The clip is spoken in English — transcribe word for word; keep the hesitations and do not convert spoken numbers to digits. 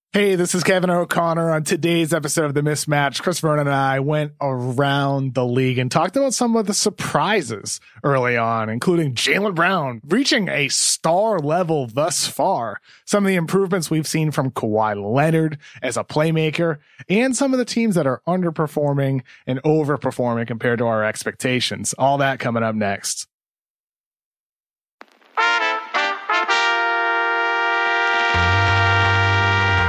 Hey, this is Kevin O'Connor. On today's episode of The Mismatch, Chris Vernon and I went around the league and talked about some of the surprises early on, including Jaylen Brown reaching a star level thus far, some of the improvements we've seen from Kawhi Leonard as a playmaker, and some of the teams that are underperforming and overperforming compared to our expectations. All that coming up next.